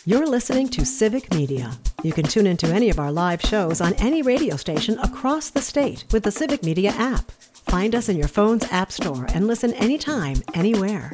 You're listening to Civic Media. You can tune into any of our live shows on any radio station across the state with the Civic Media app. Find us in your phone's app store and listen anytime, anywhere.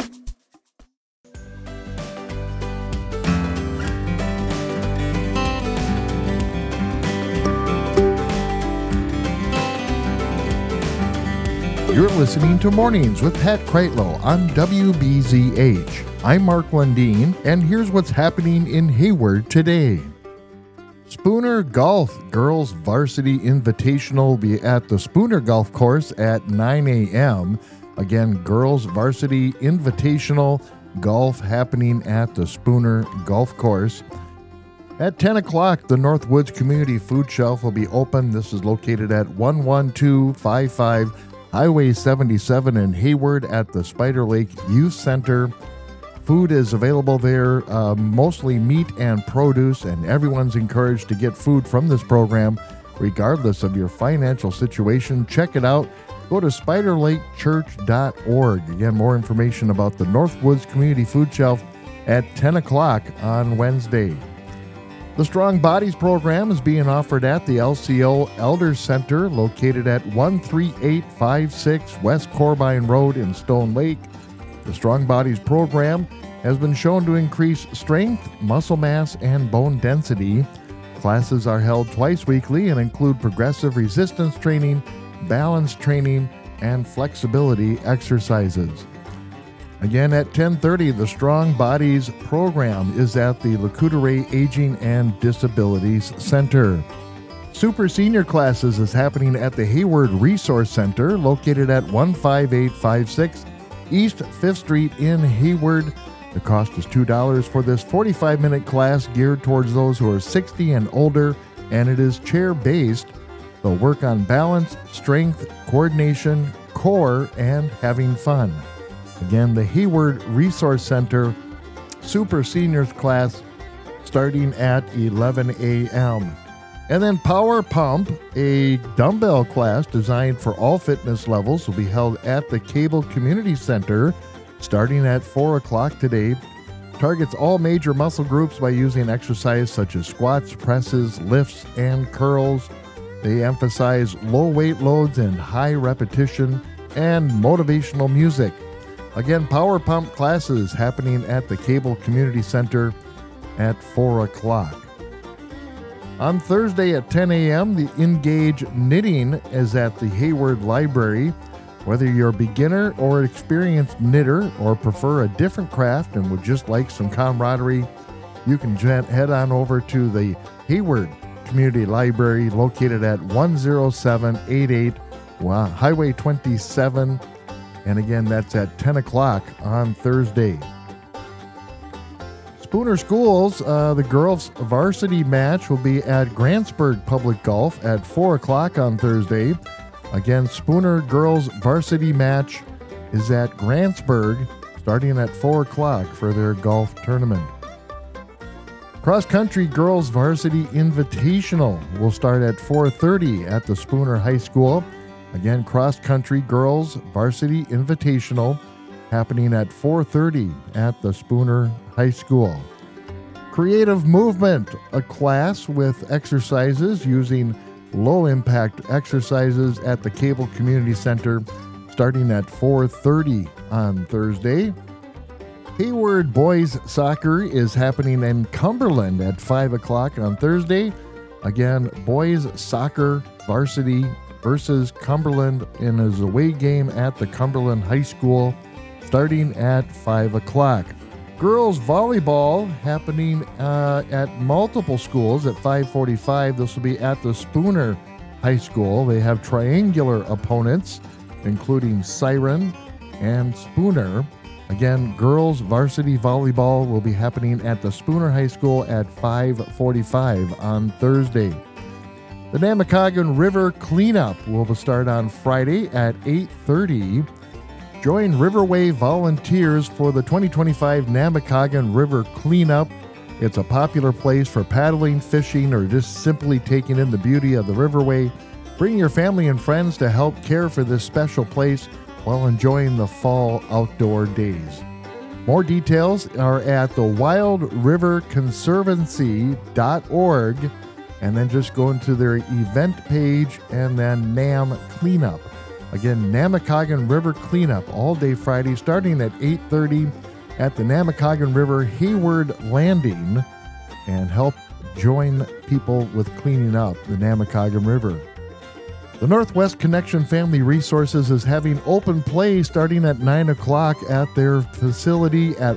You're listening to Mornings with Pat Kreitlow on WBZH. I'm Mark Lundeen, and here's what's happening in Hayward today. Spooner Golf Girls Varsity Invitational will be at the Spooner Golf Course at 9 a.m. Again, Girls Varsity Invitational Golf happening at the Spooner Golf Course. At 10 o'clock, the Northwoods Community Food Shelf will be open. This is located at 11255 Highway 77 in Hayward at the Spider Lake Youth Center. Food is available there, mostly meat and produce, and everyone's encouraged to get food from this program, regardless of your financial situation. Check it out. Go to spiderlakechurch.org. Again, more information about the Northwoods Community Food Shelf at 10 o'clock on Wednesday. The Strong Bodies program is being offered at the LCO Elder Center, located at 13856 West Corbine Road in Stone Lake. The Strong Bodies program has been shown to increase strength, muscle mass, and bone density. Classes are held twice weekly and include progressive resistance training, balance training, and flexibility exercises. Again, at 10:30, the Strong Bodies program is at the Lacoudere Aging and Disabilities Center. Super Senior Classes is happening at the Hayward Resource Center, located at 15856 East 5th Street in Hayward. The cost is $2 for this 45-minute class geared towards those who are 60 and older, and it is chair-based. They'll work on balance, strength, coordination, core, and having fun. Again, the Hayward Resource Center Super Seniors class starting at 11 a.m. And then Power Pump, a dumbbell class designed for all fitness levels, will be held at the Cable Community Center starting at 4 o'clock today. Targets all major muscle groups by using exercise such as squats, presses, lifts, and curls. They emphasize low weight loads and high repetition and motivational music. Again, Power Pump classes happening at the Cable Community Center at 4 o'clock. On Thursday at 10 a.m., the Engage Knitting is at the Hayward Library. Whether you're a beginner or experienced knitter or prefer a different craft and would just like some camaraderie, you can head on over to the Hayward Community Library located at 10788 Highway 27. And again, that's at 10 o'clock on Thursday. Spooner Schools, the girls' varsity match will be at Grantsburg Public Golf at 4 o'clock on Thursday. Again, Spooner girls' varsity match is at Grantsburg starting at 4 o'clock for their golf tournament. Cross Country Girls Varsity Invitational will start at 4:30 at the Spooner High School. Again, Cross Country Girls Varsity Invitational happening at 4:30 at the Spooner High School. Creative Movement, a class with exercises using low-impact exercises at the Cable Community Center starting at 4:30 on Thursday. Hayward Boys Soccer is happening in Cumberland at 5 o'clock on Thursday. Again, Boys Soccer Varsity versus Cumberland in his away game at the Cumberland High School starting at 5 o'clock. Girls volleyball happening at multiple schools at 5:45. This will be at the Spooner High School. They have triangular opponents, including Siren and Spooner. Again, girls varsity volleyball will be happening at the Spooner High School at 5:45 on Thursday. The Namakagon River Cleanup will start on Friday at 8:30. Join Riverway volunteers for the 2025 Namakagon River Cleanup. It's a popular place for paddling, fishing, or just simply taking in the beauty of the Riverway. Bring your family and friends to help care for this special place while enjoying the fall outdoor days. More details are at the wildriverconservancy.org, and then just go into their event page and then NAM Cleanup. Again, Namakagon River Cleanup all day Friday starting at 8:30 at the Namakagon River Hayward Landing, and help join people with cleaning up the Namakagon River. The Northwest Connection Family Resources is having open play starting at 9 o'clock at their facility at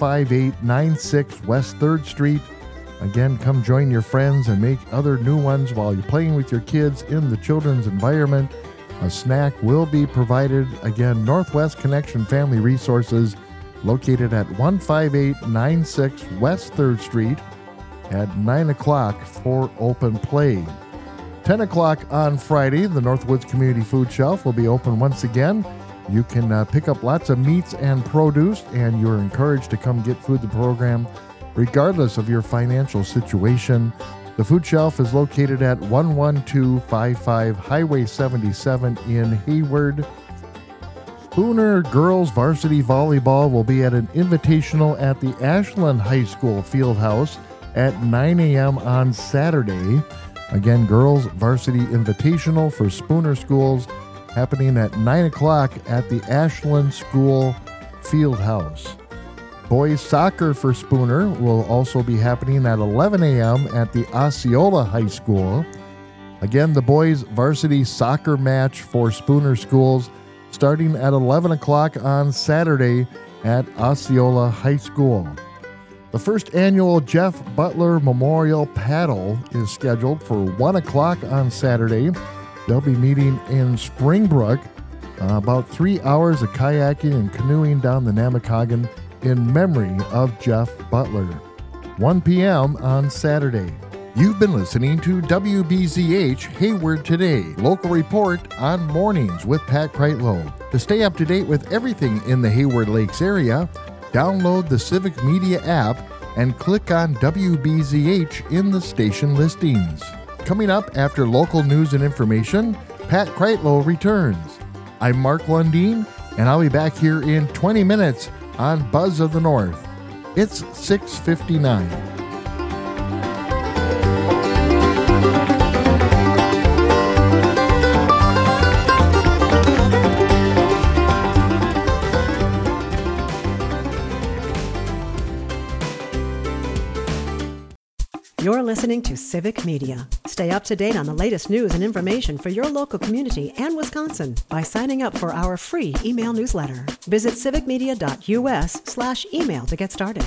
15896 West 3rd Street. Again, come join your friends and make other new ones while you're playing with your kids in the children's environment. A snack will be provided. Again, Northwest Connection Family Resources, located at 15896 West 3rd Street at 9 o'clock for open play. 10 o'clock on Friday, the Northwoods Community Food Shelf will be open once again. You can pick up lots of meats and produce, and you're encouraged to come get food the program regardless of your financial situation. The food shelf is located at 11255 Highway 77 in Hayward. Spooner Girls Varsity Volleyball will be at an invitational at the Ashland High School Fieldhouse at 9 a.m. on Saturday. Again, Girls Varsity Invitational for Spooner Schools happening at 9 o'clock at the Ashland School Fieldhouse. Boys soccer for Spooner will also be happening at 11 a.m. at the Osceola High School. Again, the boys varsity soccer match for Spooner Schools starting at 11 o'clock on Saturday at Osceola High School. The first annual Jeff Butler Memorial Paddle is scheduled for 1 o'clock on Saturday. They'll be meeting in Springbrook. About 3 hours of kayaking and canoeing down the Namakagon in memory of Jeff Butler. 1 p.m. on Saturday. You've been listening to WBZH Hayward Today, local report on mornings with Pat Kreitlow. To stay up to date with everything in the Hayward Lakes area, download the Civic Media app and click on WBZH in the station listings. Coming up after local news and information, Pat Kreitlow returns. I'm Mark Lundeen, and I'll be back here in 20 minutes on Buzz of the North. It's 6:59. You're listening to Civic Media. Stay up to date on the latest news and information for your local community and Wisconsin by signing up for our free email newsletter. Visit civicmedia.us/email to get started.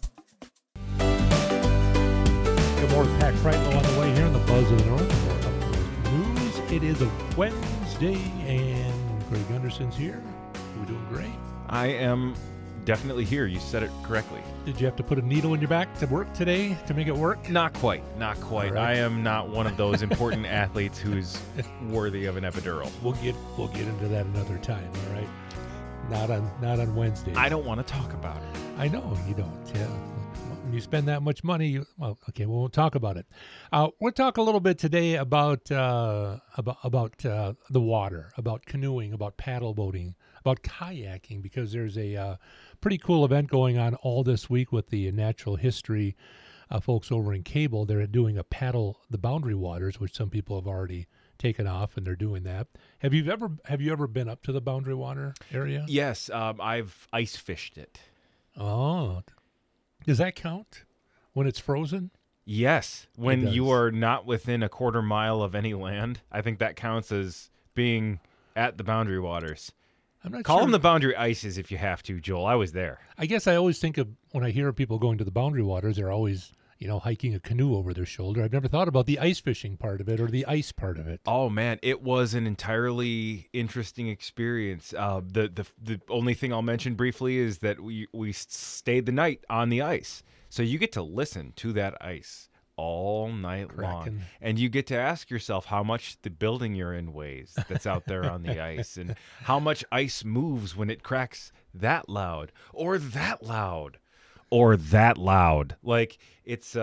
Good morning, Pat Kreitlow on the way here in the Buzz of the North. News. It is a Wednesday, and Greg Gunderson's here. We're doing great. I am definitely here. You said it correctly. Did you have to put a needle in your back to work today to make it work? Not quite. Right. I am not one of those important athletes who's worthy of an epidural. We'll get into that another time. All right. Not on Wednesdays. I don't want to talk about it. I know you don't. Yeah. When you spend that much money, we won't talk about it. We'll talk a little bit today about the water, about canoeing, about paddle boating, about kayaking, because there's a pretty cool event going on all this week with the natural history folks over in Cable. They're doing a paddle the Boundary Waters, which some people have already taken off, and they're doing that. Have you ever been up to the Boundary Water area? Yes, I've ice fished it. Oh, does that count when it's frozen? Yes, when you are not within a quarter mile of any land. I think that counts as being at the Boundary Waters. I'm not Call sure. them the Boundary Ices if you have to, Joel. I was there. I guess I always think of, when I hear people going to the Boundary Waters, they're always, hiking a canoe over their shoulder. I've never thought about the ice fishing part of it or the ice part of it. Oh man, it was an entirely interesting experience. The only thing I'll mention briefly is that we stayed the night on the ice, so you get to listen to that ice all night long, and you get to ask yourself how much the building you're in weighs that's out there on the ice, and how much ice moves when it cracks that loud or that loud or that loud. Like, it's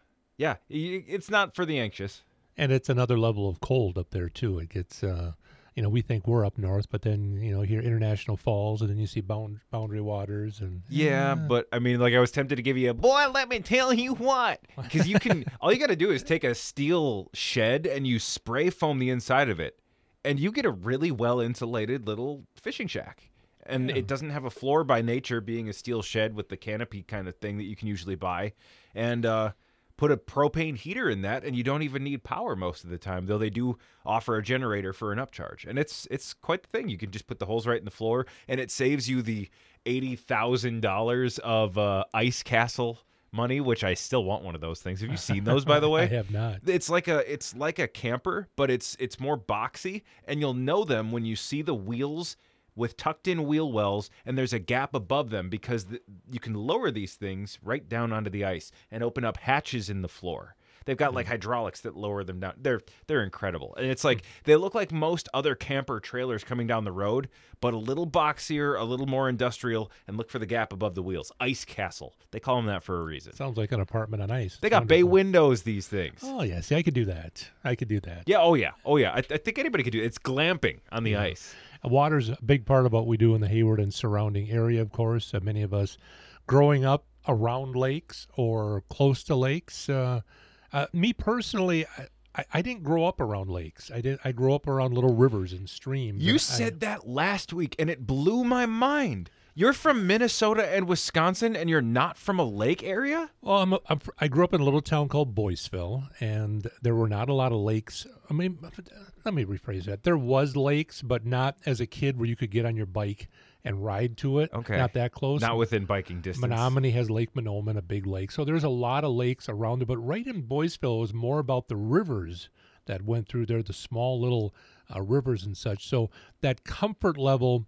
it's not for the anxious. And it's another level of cold up there too. It gets we think we're up north, but then, here International Falls, and then you see Boundary Waters. And Yeah, but I mean, like I was tempted to give you a, boy, let me tell you what. Because you can, all you got to do is take a steel shed and you spray foam the inside of it. And you get a really well-insulated little fishing shack. And it doesn't have a floor by nature, being a steel shed with the canopy kind of thing that you can usually buy. And put a propane heater in that, and you don't even need power most of the time, though they do offer a generator for an upcharge. And it's quite the thing. You can just put the holes right in the floor, and it saves you the $80,000 of ice castle money, which I still want one of those things. Have you seen those, by the way? I have not. It's like a camper, but it's more boxy, and you'll know them when you see the wheels with tucked-in wheel wells, and there's a gap above them because you can lower these things right down onto the ice and open up hatches in the floor. They've got like hydraulics that lower them down. They're incredible, and it's like they look like most other camper trailers coming down the road, but a little boxier, a little more industrial. And look for the gap above the wheels. Ice Castle. They call them that for a reason. Sounds like an apartment on ice. They got bay windows. These things. Oh yeah, see, I could do that. Yeah. Oh yeah. I think anybody could do it. It's glamping on the ice. Water's a big part of what we do in the Hayward and surrounding area, of course. Many of us growing up around lakes or close to lakes. Me personally, I didn't grow up around lakes. I grew up around little rivers and streams. You said that last week, and it blew my mind. You're from Minnesota and Wisconsin, and you're not from a lake area? Well, I grew up in a little town called Boyceville, and there were not a lot of lakes. I mean, let me rephrase that. There was lakes, but not as a kid where you could get on your bike and ride to it. Okay. Not that close. Not within biking distance. Menominee has Lake Monoman, a big lake. So there's a lot of lakes around it, but right in Boyceville, it was more about the rivers that went through there, the small little rivers and such. So that comfort level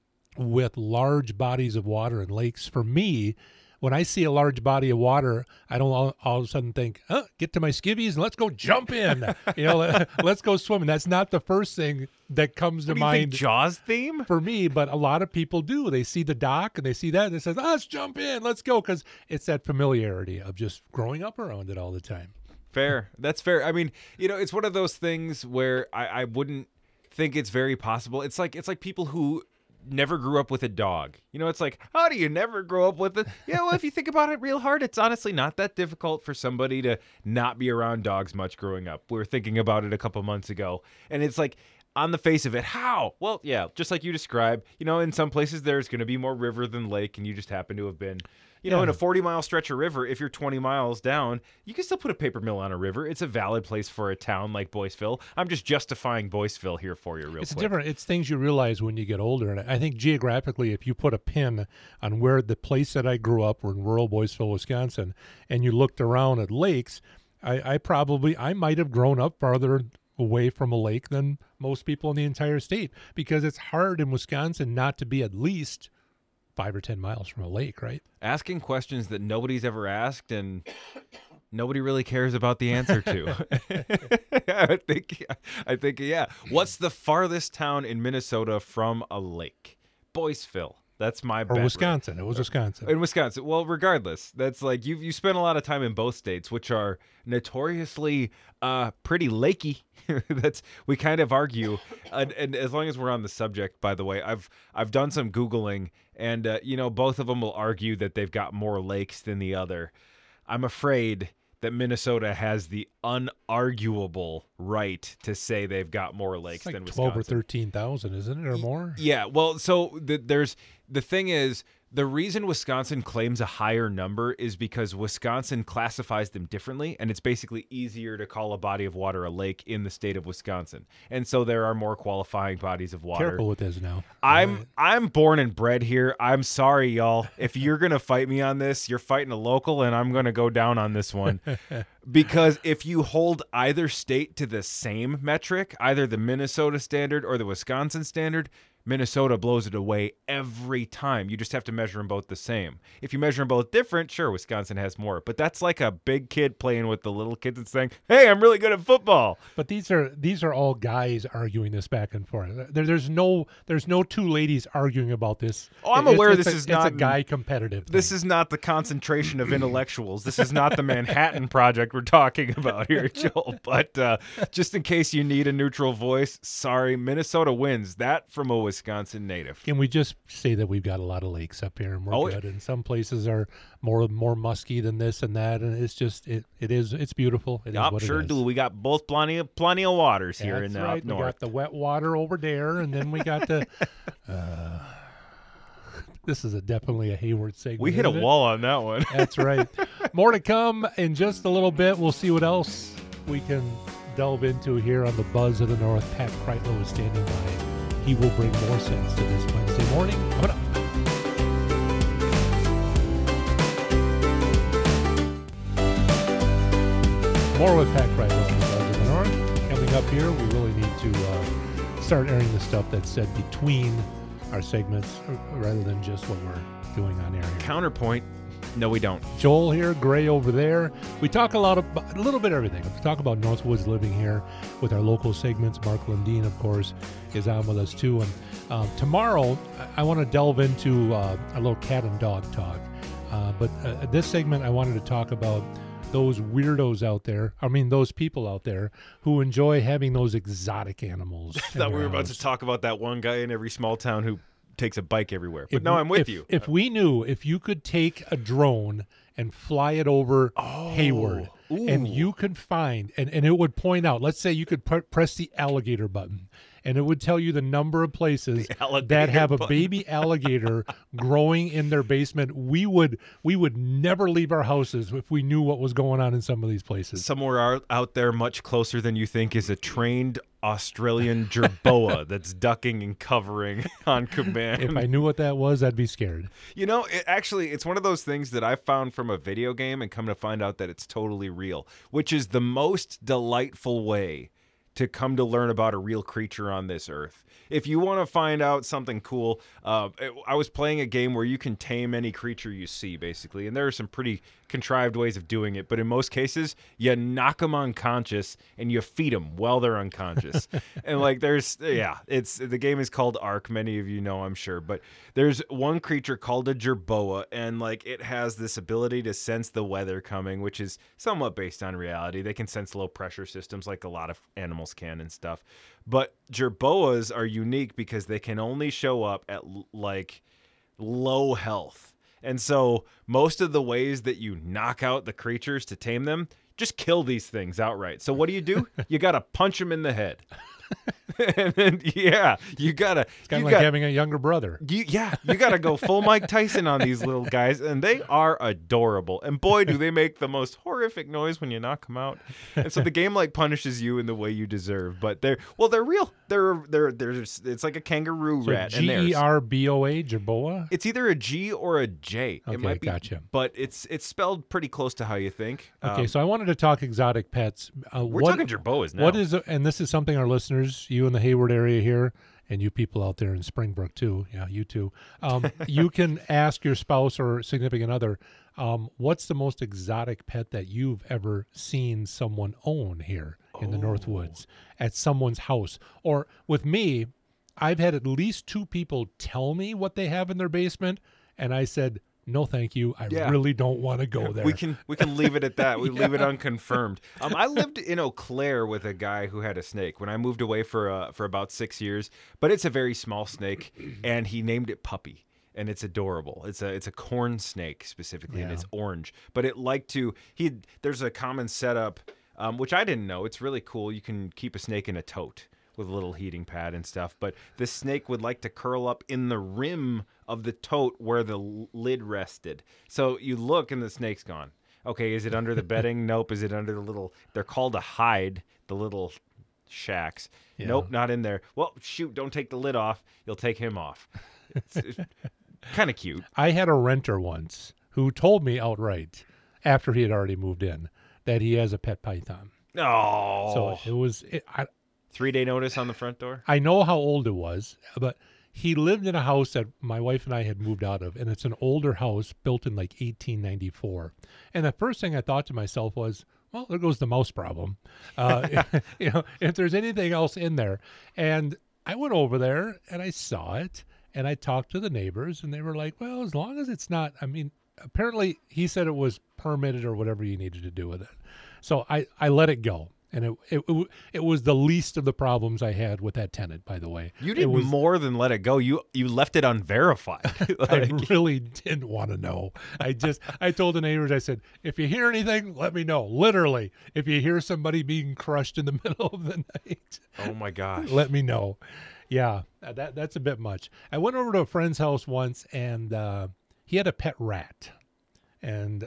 with large bodies of water and lakes, for me, when I see a large body of water, I don't all of a sudden think, get to my skivvies and let's go jump in. Let's go swimming. That's not the first thing that comes to mind. Jaws theme? For me, but a lot of people do. They see the dock and they see that and they say, let's jump in, let's go, because it's that familiarity of just growing up around it all the time. Fair. That's fair. I mean, it's one of those things where I wouldn't think it's very possible. It's like people who never grew up with a dog. It's like, how do you never grow up with it? Yeah, well, if you think about it real hard, it's honestly not that difficult for somebody to not be around dogs much growing up. We were thinking about it a couple months ago, and it's like, on the face of it, how? Well, yeah, just like you described, in some places there's going to be more river than lake, and you just happen to have been in a 40-mile stretch of river. If you're 20 miles down, you can still put a paper mill on a river. It's a valid place for a town like Boyceville. I'm just justifying Boyceville here for you real quick. Different. It's things you realize when you get older. And I think geographically, if you put a pin on where the place that I grew up were in rural Boyceville, Wisconsin, and you looked around at lakes, I might have grown up farther away from a lake than most people in the entire state, because it's hard in Wisconsin not to be at least 5 or 10 miles from a lake, right? Asking questions that nobody's ever asked and nobody really cares about the answer to. I think, yeah. What's the farthest town in Minnesota from a lake? Boyceville. That's my bet. Or Wisconsin. It was Wisconsin. In Wisconsin. Well, regardless, that's like you spent a lot of time in both states, which are notoriously pretty lakey. We kind of argue, and as long as we're on the subject, by the way, I've done some Googling, and both of them will argue that they've got more lakes than the other. I'm afraid that Minnesota has the unarguable right to say they've got more lakes than Wisconsin. 12 or 13,000, isn't it, or more? Yeah. Well, so the thing is, the reason Wisconsin claims a higher number is because Wisconsin classifies them differently, and it's basically easier to call a body of water a lake in the state of Wisconsin. And so there are more qualifying bodies of water. Careful with this now. I'm born and bred here. I'm sorry, y'all. If you're going to fight me on this, you're fighting a local, and I'm going to go down on this one. Because if you hold either state to the same metric, either the Minnesota standard or the Wisconsin standard, Minnesota blows it away every time. You just have to measure them both the same. If you measure them both different, sure, Wisconsin has more. But that's like a big kid playing with the little kids and saying, hey, I'm really good at football. But these are all guys arguing this back and forth. There's no two ladies arguing about this. Oh, I'm aware this is not a guy competitive thing. This is not the concentration of intellectuals. This is not the Manhattan Project we're talking about here, Joel. But just in case you need a neutral voice, sorry, Minnesota wins. That from a Wisconsin native. Can we just say that we've got a lot of lakes up here, and we're good. And some places are more musky than this and that, and it's just it's beautiful. It is what sure it is. do. We got both plenty of waters here in right. up north. We got the wet water over there, and then we got the. This is definitely a Hayward segment. We hit a wall on that one. That's right. More to come in just a little bit. We'll see what else we can delve into here on the Buzz of the North. Pat Kreitlow is standing by. He will bring more sense to this Wednesday morning. Coming up. More with Pat Kreitlow on the Buzz of the North. Coming up here, we really need to start airing the stuff that's said between our segments rather than just what we're doing on air here. Counterpoint, no, we don't. Joel here, Gray over there. We talk a little bit of everything. We talk about Northwoods living here with our local segments. Mark Lundeen, of course, is on with us too. And tomorrow, I want to delve into a little cat and dog talk. But this segment, I wanted to talk about those weirdos out there, those people out there who enjoy having those exotic animals. I thought we were about to talk about that one guy in every small town who takes a bike everywhere. But I'm with you. If we knew, if you could take a drone and fly it over Hayward, and you could find, and it would point out, let's say you could press the alligator button, and it would tell you the number of places that have a baby alligator growing in their basement. We would never leave our houses if we knew what was going on in some of these places. Somewhere out there much closer than you think is a trained Australian jerboa that's ducking and covering on command. If I knew what that was, I'd be scared. It's one of those things that I found from a video game and come to find out that it's totally real, which is the most delightful way to come to learn about a real creature on this earth. If you want to find out something cool, I was playing a game where you can tame any creature you see, basically, and there are some pretty contrived ways of doing it, but in most cases, you knock them unconscious and you feed them while they're unconscious. And the game is called Ark. Many of you know, I'm sure, but there's one creature called a jerboa, and it has this ability to sense the weather coming, which is somewhat based on reality. They can sense low pressure systems like a lot of animals can and stuff. But jerboas are unique because they can only show up at low health. And so most of the ways that you knock out the creatures to tame them, just kill these things outright. So what do? You got to punch them in the head. And then, you gotta. It's kind of like having a younger brother. You gotta go full Mike Tyson on these little guys, and they are adorable. And boy, do they make the most horrific noise when you knock them out. And so the game punishes you in the way you deserve. But they're real. It's like a kangaroo rat. Gerboa, jerboa. It's either a G or a J. Okay, it might be, gotcha. But it's spelled pretty close to how you think. Okay, so I wanted to talk exotic pets. We're talking jerboas now. What is, and this is something our listeners, you in the Hayward area here, and you people out there in Springbrook too, you too, you can ask your spouse or significant other, what's the most exotic pet that you've ever seen someone own here in the Northwoods at someone's house? Or with me, I've had at least 2 people tell me what they have in their basement, and I said, no, thank you. I really don't want to go there. We can leave it at that. We leave it unconfirmed. I lived in Eau Claire with a guy who had a snake when I moved away for about 6 years. But it's a very small snake, and he named it Puppy, and it's adorable. It's a corn snake specifically, and it's orange. But there's a common setup, which I didn't know. It's really cool. You can keep a snake in a tote with a little heating pad and stuff. But this snake would like to curl up in the rim of the tote where the lid rested. So you look and the snake's gone. Okay, is it under the bedding? Nope. Is it under the little, they're called a hide, the little shacks. Yeah. Nope, not in there. Well, shoot, don't take the lid off. You'll take him off. It's kind of cute. I had a renter once who told me outright, after he had already moved in, that he has a pet python. Oh. So it was... 3-day notice on the front door? I know how old it was, but he lived in a house that my wife and I had moved out of, and it's an older house built in 1894. And the first thing I thought to myself was, well, there goes the mouse problem. If there's anything else in there. And I went over there, and I saw it, and I talked to the neighbors, and they were like, well, as long as it's not, apparently he said it was permitted or whatever you needed to do with it. So I let it go. And it was the least of the problems I had with that tenant, by the way. You did more than let it go. You left it unverified. I really didn't want to know. I told the neighbors, I said, if you hear anything, let me know. Literally, if you hear somebody being crushed in the middle of the night. Oh my gosh. Let me know. Yeah, that's a bit much. I went over to a friend's house once, and he had a pet rat. And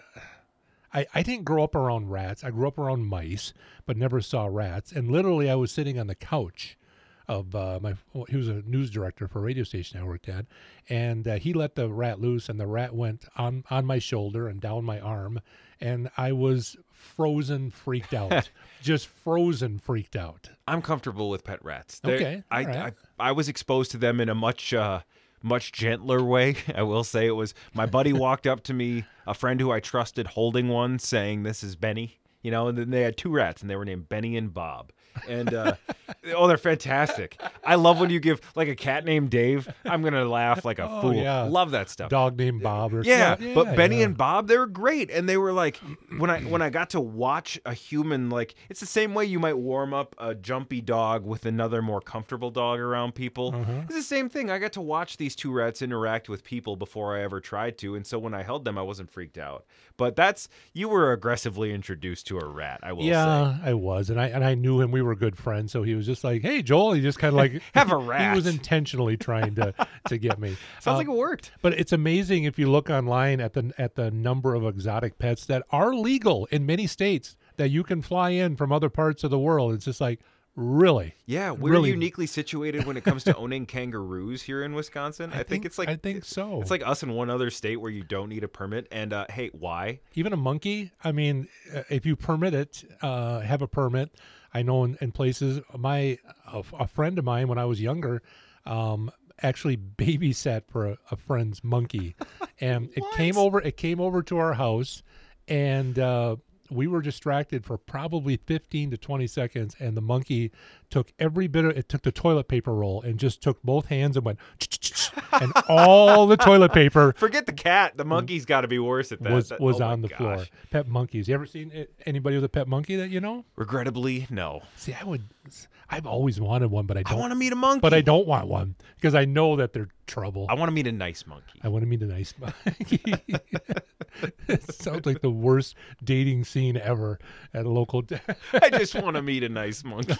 I didn't grow up around rats. I grew up around mice, but never saw rats. And literally, I was sitting on the couch of he was a news director for a radio station I worked at, and he let the rat loose, and the rat went on my shoulder and down my arm, and I was frozen, freaked out. Just frozen, freaked out. I'm comfortable with pet rats. Okay. I was exposed to them in a much gentler way. I will say it was my buddy walked up to me, a friend who I trusted holding one, saying, "This is Benny." And then they had 2 rats, and they were named Benny and Bob. And they're fantastic. I love when you give like a cat named Dave. I'm gonna laugh like a fool. Yeah. Love that stuff. Dog named Bob or something. Yeah, but Benny and Bob, they were great, and they were like when I got to watch a human, like it's the same way you might warm up a jumpy dog with another more comfortable dog around people. It's the same thing. I got to watch these 2 rats interact with people before I ever tried to, and so when I held them, I wasn't freaked out. But you were aggressively introduced to a rat, I will say. Yeah, I was, and I knew him. We were good friends, so he was just like, "Hey, Joel," he just kind of like have a rat. He was intentionally trying to get me. Sounds like it worked. But it's amazing if you look online at the number of exotic pets that are legal in many states that you can fly in from other parts of the world. It's just like, really? Yeah, we're uniquely situated when it comes to owning kangaroos here in Wisconsin. I think so. It's like us in one other state where you don't need a permit. And hey, why? Even a monkey. I mean, if you permit it, have a permit. I know in places, a friend of mine when I was younger, actually babysat for a friend's monkey, and it came over to our house, and we were distracted for probably 15 to 20 seconds, and the monkey took took the toilet paper roll and just took both hands and went, and all the toilet paper. Forget the cat. The monkey's got to be worse at that. Was on the floor. Pet monkeys. You ever seen anybody with a pet monkey that you know? Regrettably, no. See, I've always wanted one, but I want to meet a monkey. But I don't want one because I know that they're trouble. I want to meet a nice monkey. I want to meet a nice monkey. It sounds like the worst dating scene ever at a local. I just want to meet a nice monkey.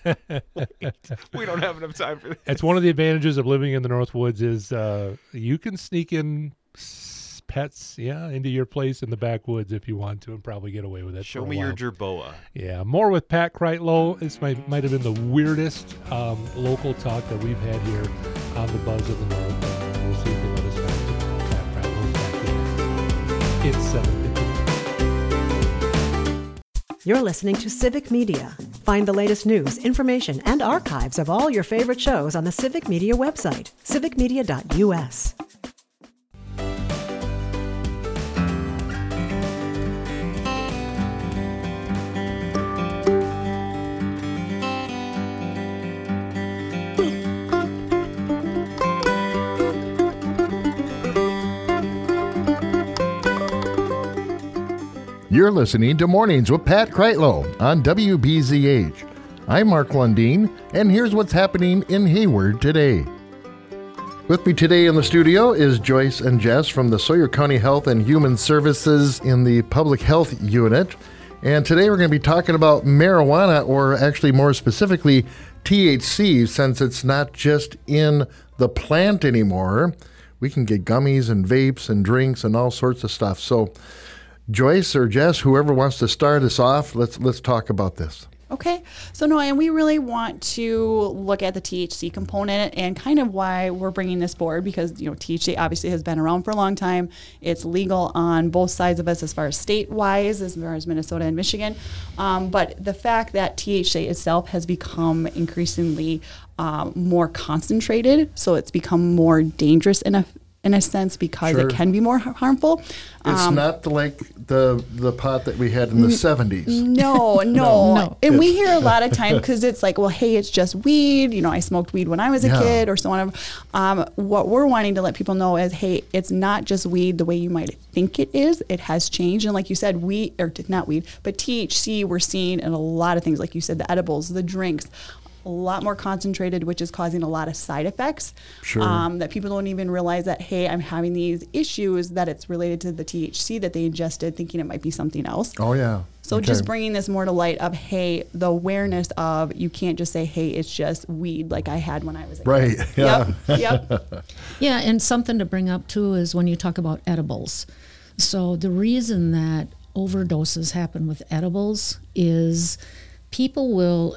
We don't have enough time for this. It's one of the advantages of living in the Northwoods is you can sneak in pets, into your place in the backwoods if you want to, and probably get away with it. Show me your jerboa. Yeah, more with Pat Kreitlow. This might have been the weirdest local talk that we've had here on the Buzz of the North. We'll see if they let us back. Pat Kreitlow's back here. It's 7:50. You're listening to Civic Media. Find the latest news, information, and archives of all your favorite shows on the Civic Media website, civicmedia.us. You're listening to Mornings with Pat Kreitlow on WBZH. I'm Mark Lundeen, and here's what's happening in Hayward today. With me today in the studio is Joyce and Jess from the Sawyer County Health and Human Services in the Public Health Unit. And today we're going to be talking about marijuana, or actually more specifically, THC, since it's not just in the plant anymore. We can get gummies and vapes and drinks and all sorts of stuff. So Joyce or Jess, whoever wants to start us off, let's talk about this. Okay, so no, and we really want to look at the THC component and kind of why we're bringing this forward, because THC obviously has been around for a long time. It's legal on both sides of us as far as state-wise, as far as Minnesota and Michigan. But the fact that THC itself has become increasingly more concentrated, so it's become more dangerous in in a sense because Sure. it can be more harmful. It's not like the pot that we had in the 70s. No. No. And we hear a lot of time because it's like, well, hey, it's just weed. I smoked weed when I was a Yeah. kid or so on. What we're wanting to let people know is, hey, it's not just weed the way you might think it is. It has changed. And like you said, not weed, but THC we're seeing in a lot of things. Like you said, the edibles, the drinks, a lot more concentrated, which is causing a lot of side effects. Sure. That people don't even realize that, hey, I'm having these issues, that it's related to the THC that they ingested, thinking it might be something else. Oh, yeah. So Okay. just bringing this more to light of, hey, the awareness of, you can't just say, hey, it's just weed like I had when I was a Right, kid. yeah. Yep. Yeah, and something to bring up too is when you talk about edibles. So the reason that overdoses happen with edibles is people will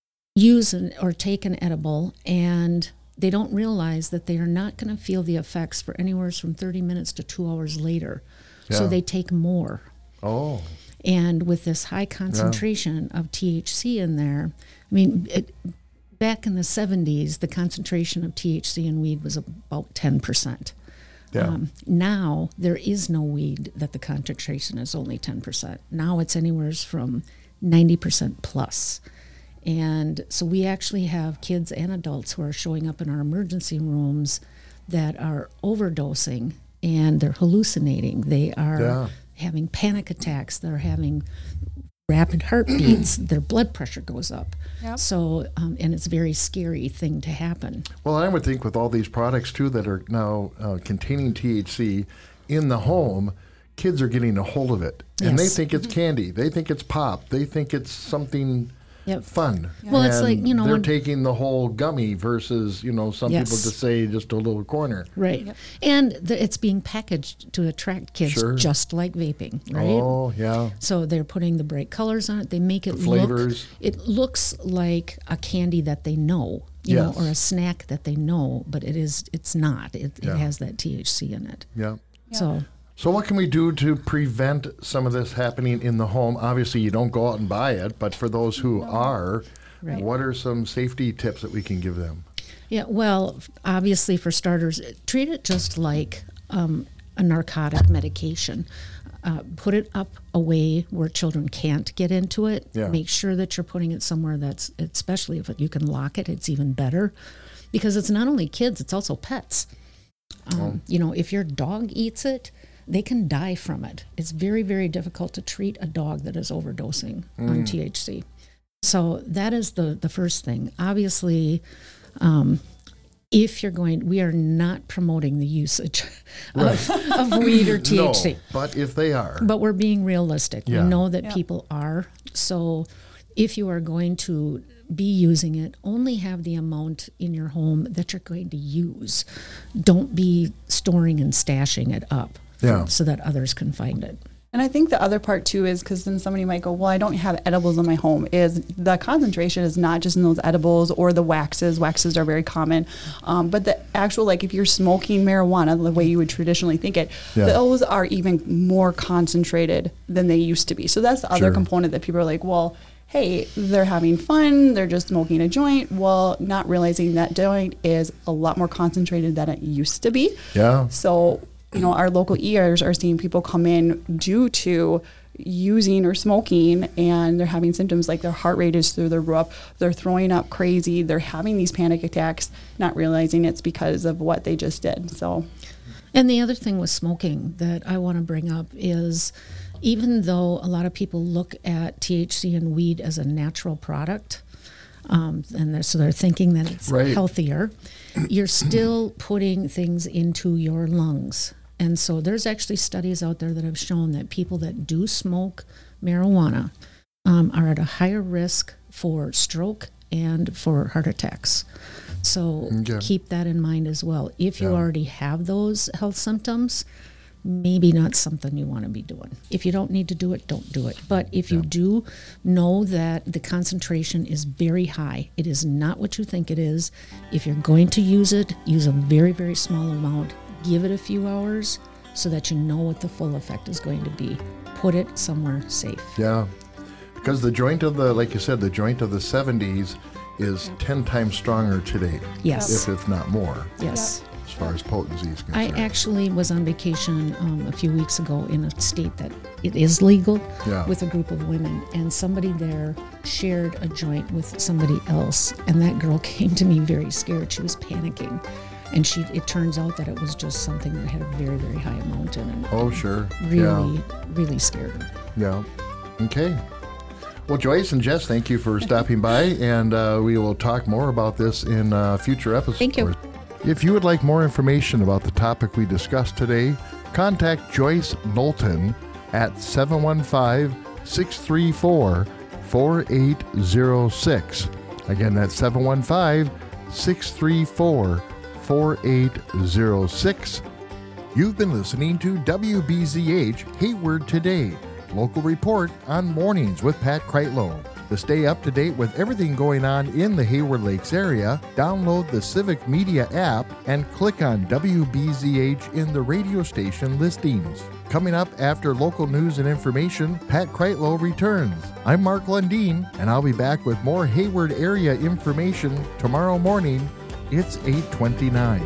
use or take an edible and they don't realize that they are not going to feel the effects for anywhere from 30 minutes to 2 hours later. So Yeah. they take more. Oh, And with this high concentration of THC in there, I mean, back in the 70s, the concentration of THC in weed was about 10%. yeah. Now, there is no weed that the concentration is only 10%. Now it's anywhere from 90% plus. And so we actually have kids and adults who are showing up in our emergency rooms that are overdosing and they're hallucinating. They are Yeah. having panic attacks. They're having rapid heartbeats. Their blood pressure goes up. Yep. So, and it's a very scary thing to happen. Well, I would think with all these products, too, that are now containing THC in the home, kids are getting a hold of it. And they Yes. think it's candy. They think it's pop. They think it's something Yep. fun. Well, it's like, And you know, they're when- taking the whole gummy versus, some Yes. people just say just a little corner. Right. And it's being packaged to attract kids Sure. just like vaping, right? Oh, yeah. So they're putting the bright colors on it. They make it The flavors. it looks like a candy that they know, Yes. or a snack that they know, but it's not. It Yeah. has that THC in it. Yeah. So So what can we do to prevent some of this happening in the home? Obviously, you don't go out and buy it, but for those who are, Right. what are some safety tips that we can give them? yeah, well, obviously for starters, treat it just like a narcotic medication. Put it up away where children can't get into it. Yeah. Make sure that you're putting it somewhere that's, especially if you can lock it, it's even better. Because it's not only kids, it's also pets. If your dog eats it, they can die from it. It's very, very difficult to treat a dog that is overdosing on THC. So that is the first thing. Obviously, if you're we are not promoting the usage of weed or THC. No, but if they are. But we're being realistic. Yeah. We know that Yeah. people are. So if you are going to be using it, only have the amount in your home that you're going to use. Don't be storing and stashing it up Yeah. so that others can find it. And I think the other part too is, because then somebody might go, well, I don't have edibles in my home, is the concentration is not just in those edibles or the waxes. Waxes are very common. But the actual, like if you're smoking marijuana, the way you would traditionally think it, Yeah. those are even more concentrated than they used to be. So that's the other Sure. component that people are like, well, hey, they're having fun, they're just smoking a joint. Well, not realizing that joint is a lot more concentrated than it used to be. Yeah. So, our local ERs are seeing people come in due to using or smoking, and they're having symptoms like their heart rate is through the roof, they're throwing up crazy, they're having these panic attacks, not realizing it's because of what they just did. So, And the other thing with smoking that I want to bring up is, even though a lot of people look at THC and weed as a natural product, so they're thinking that it's Right. healthier, you're still putting things into your lungs. And so there's actually studies out there that have shown that people that do smoke marijuana are at a higher risk for stroke and for heart attacks. So Okay. keep that in mind as well. If you Yeah. already have those health symptoms, maybe not something you want to be doing. If you don't need to do it, don't do it. But if you do, know that the concentration is very high. It is not what you think it is. If you're going to use it, use a very, very small amount. Give it a few hours so that you know what the full effect is going to be. Put it somewhere safe. Yeah. Because the joint of like you said, the joint of the 70s is 10 times stronger today. Yes. If not more. Yes. as far as potency is I concerned. actually was on vacation a few weeks ago in a state that it is legal Yeah. with a group of women, and somebody there shared a joint with somebody else, and that girl came to me very scared. She was panicking, and it turns out that it was just something that had a very, very high amount in it. Oh, sure. Really, really scared her. Yeah. Okay. Well, Joyce and Jess, thank you for stopping by, and we will talk more about this in future episodes. Thank you. If you would like more information about the topic we discussed today, contact Joyce Knowlton at 715-634-4806. Again, that's 715-634-4806. You've been listening to WBZH Hayward Today, local report on mornings with Pat Kreitlow. To stay up to date with everything going on in the Hayward Lakes area, download the Civic Media app and click on WBZH in the radio station listings. Coming up after local news and information, Pat Kreitlow returns. I'm Mark Lundeen, and I'll be back with more Hayward area information tomorrow morning. It's 8:29.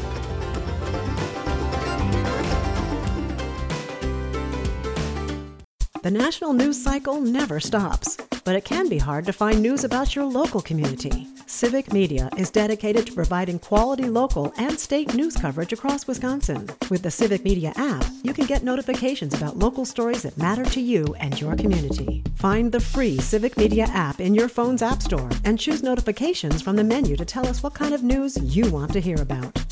The national news cycle never stops, but it can be hard to find news about your local community. Civic Media is dedicated to providing quality local and state news coverage across Wisconsin. With the Civic Media app, you can get notifications about local stories that matter to you and your community. Find the free Civic Media app in your phone's app store and choose notifications from the menu to tell us what kind of news you want to hear about.